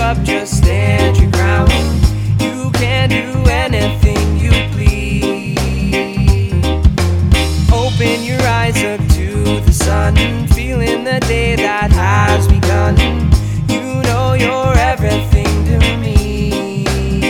up, just stand your ground. You can do anything you please. Open your eyes up to the sun, feeling the day that has begun. You know you're everything to me.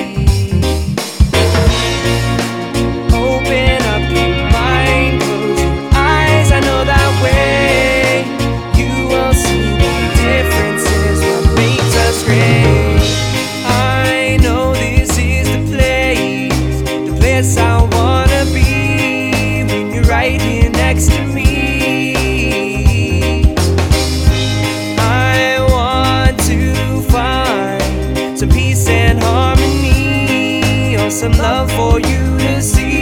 Open up your mind, close your eyes, I know that way you will see the differences, what makes us great. I know this is the place I wanna be when you're right here next to me. I want to find some peace and harmony, or some love for you to see.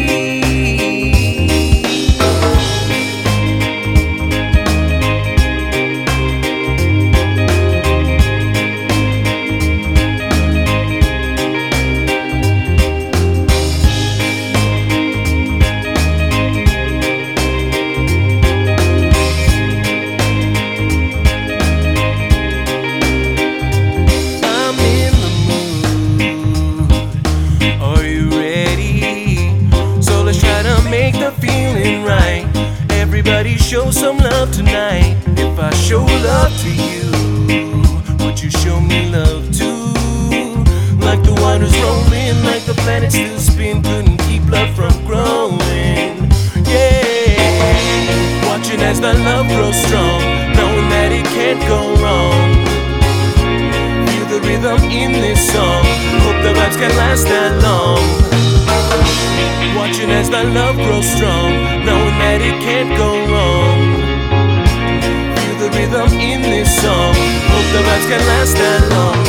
Make the feeling right. Everybody show some love tonight. If I show love to you, would you show me love too? Like the waters rolling, like the planets still spin, couldn't keep love from growing. Yeah, watching as the love grows strong, knowing that it can't go wrong. Feel the rhythm in this song, hope the vibes can last that long. Watching as the love grows strong, knowing that it can't go wrong. Feel the rhythm in this song, hope the vibes can last that long.